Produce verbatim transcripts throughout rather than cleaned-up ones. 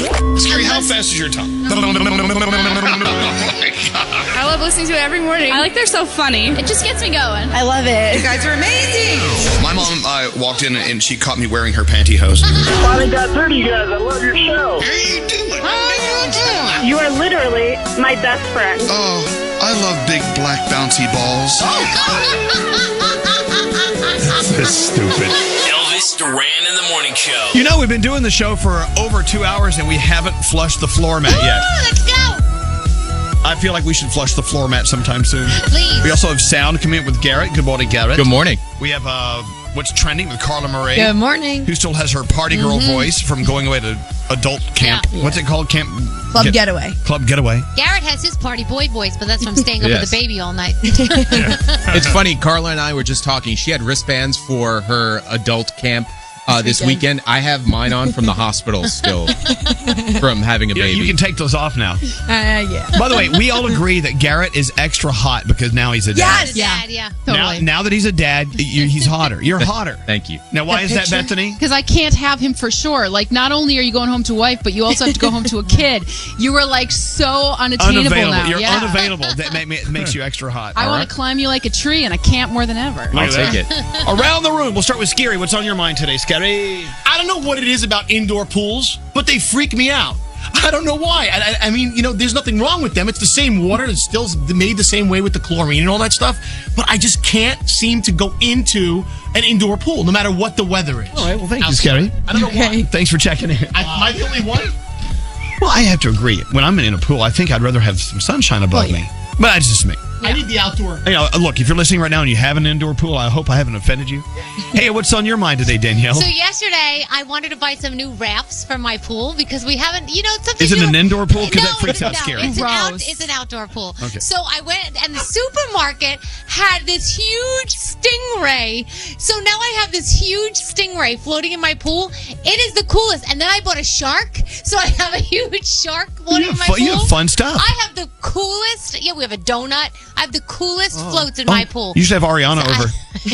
Scary, how fast is your tongue? Oh I love listening to it every morning. I like they're so funny. It just gets me going. I love it. You guys are amazing. My mom uh, walked in and she caught me wearing her pantyhose. Finally got through to you guys. I love your show. How you doing? How you doing? You are literally my best friend. Oh, I love big black bouncy balls. This is stupid. Elvis Duran in the Morning Show. You know, we've been doing the show for over two hours and we haven't flushed the floor mat yet. Ooh, let's go. I feel like we should flush the floor mat sometime soon. Please. We also have sound coming in with Garrett. Good morning, Garrett. Good morning. We have uh, What's Trending with Carla Murray. Good morning. Who still has her party girl Mm-hmm. voice from going away to adult camp. Yeah. What's it called? Camp Club Get- Getaway. Club Getaway. Garrett has his party boy voice, but that's from staying up Yes. with the baby all night. It's funny, Carla and I were just talking. She had wristbands for her adult camp uh, this weekend. I have mine on from the hospital still from having a Yeah, baby. you can take those off now. Uh, yeah. By the way, we all agree that Garrett is extra hot because now he's a dad. Yes. Dad, yeah. Now, now that he's a dad, you, he's hotter. You're hotter. Thank you. Now, why is that, Bethany? Because I can't have him for sure. Like, not only are you going home to a wife, but you also have to go home to a kid. You are like so unattainable Unavailable. now. You're yeah. unavailable. That make, it makes you extra hot. I All want right? to climb you like a tree, and I can't more than ever. I'll Look at take that. it. Around the room, we'll start with Scary. What's on your mind today, Scary? I don't know what it is about indoor pools, but they freak me out. I don't know why. I, I, I mean, you know, there's nothing wrong with them. It's the same water. It's still made the same way with the chlorine and all that stuff. But I just can't seem to go into an indoor pool, no matter what the weather is. All right, well, thank you, Outside. Scary. I don't know why. Thanks for checking in. I, am I the only one? Well, I have to agree. When I'm in a pool, I think I'd rather have some sunshine above Well, yeah. me. But that's just me. I need the outdoor. You know, look, if you're listening right now and you have an indoor pool, I hope I haven't offended you. Hey, what's on your mind today, Danielle? So yesterday, I wanted to buy some new rafts for my pool because we haven't, you know, something. Is it an indoor pool? Because No, that freaks out no, Scary. It's an, out, Gross. it's an outdoor pool. Okay. So I went, and the supermarket had this huge stingray. So now I have this huge stingray floating in my pool. It is the coolest. And then I bought a shark. So I have a huge shark floating You in have, my fun, you pool. have fun stuff. I have the coolest. Yeah, we have a donut. I have the coolest floats in my pool. You should have Ariana over.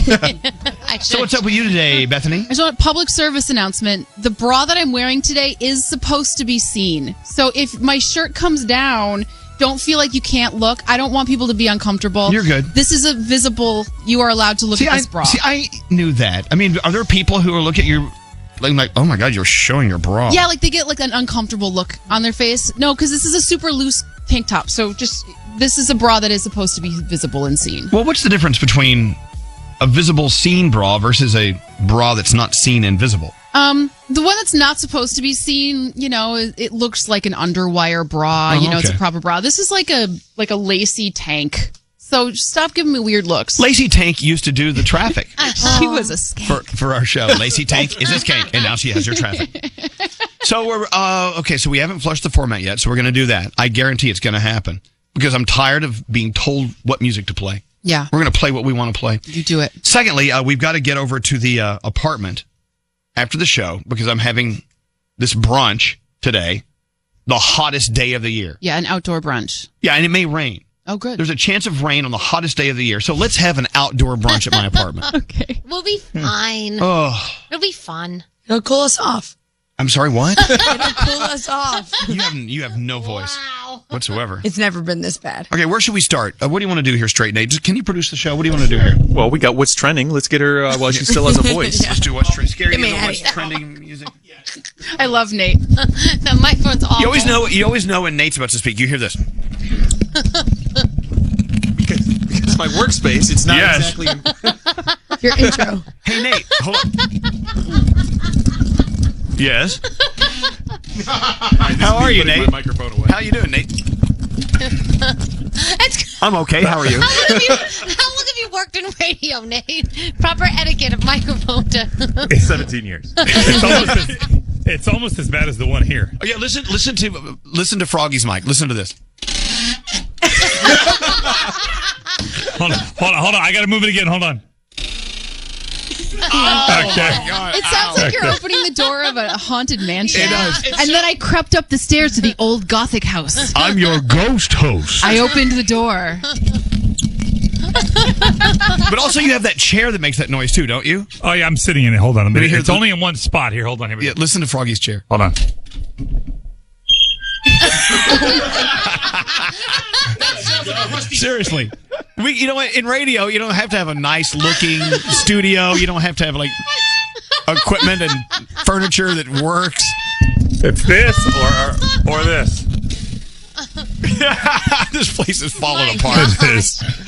I So what's up with you today, Bethany? I just want a public service announcement. The bra that I'm wearing today is supposed to be seen. So if my shirt comes down, don't feel like you can't look. I don't want people to be uncomfortable. You're good. This is a visible, you are allowed to look See, at I, this bra. see, I knew that. I mean, are there people who are looking at your, like, like, oh my God, you're showing your bra? Yeah, like they get like an uncomfortable look on their face. No, because this is a super loose tank top. So just, this is a bra that is supposed to be visible and seen. Well, what's the difference between a visible seen bra versus a bra that's not seen and visible? Um, the one that's not supposed to be seen, you know, it, it looks like an underwire bra. Oh, you know, it's okay. a proper bra. This is like a like a lacy tank. So just stop giving me weird looks. Lacey Tank used to do the traffic She was a skank. for, for our show. Lacey Tank is a skank, and now she has her traffic. So we're uh, okay. So we haven't flushed the format yet, so we're going to do that. I guarantee it's going to happen because I'm tired of being told what music to play. Yeah, We're going to play what we want to play. you do it. Secondly, uh, we've got to get over to the uh, apartment after the show because I'm having this brunch today, the hottest day of the year. Yeah, an outdoor brunch. Yeah, and it may rain. Oh, good. There's a chance of rain on the hottest day of the year. So let's have an outdoor brunch at my apartment. Okay. We'll be fine. Oh, It'll be fun. It'll cool us off. I'm sorry, what? It'll cool us off. You have you have no voice Wow. whatsoever. It's never been this bad. Okay, where should we start? Uh, what do you want to do here, Straight Nate? Just, can you produce the show? What do you want to do here? Well, we got What's Trending. Let's get her uh, while she still has a voice. Let's do what's trending. Scary. Get me You know outta what's here. trending music. I love Nate. The microphone's awful. You always know. You always know when Nate's about to speak. You hear this. because, because my workspace, it's not Yes. exactly... Your intro. Hey Nate, hold on. Yes. How are you, Putting Nate? My microphone away. How you doing, Nate? It's- I'm okay. How are you? How long, have you, how long have you worked in radio, Nate? Proper etiquette of microphone to... seventeen years. It's almost, as, it's almost as bad as the one here. Oh yeah, listen, listen to listen to Froggy's mic. Listen to this. Hold on, hold on, hold on. I got to move it again. Hold on. Oh Okay. my God. It sounds like you're Okay. opening the door of a haunted mansion. It does. And then I crept up the stairs to the old Gothic house. I'm your ghost host. I opened the door. But also, you have that chair that makes that noise too, don't you? Oh, yeah, I'm sitting in it. Hold on a Let me minute. hear It's the- only in one spot here. Hold on. Here we Yeah. go. Listen to Froggy's chair. Hold on. Seriously. We, you know what? In radio, you don't have to have a nice looking studio. You don't have to have like equipment and furniture that works. It's this or or, or this. This place is falling My apart. It is.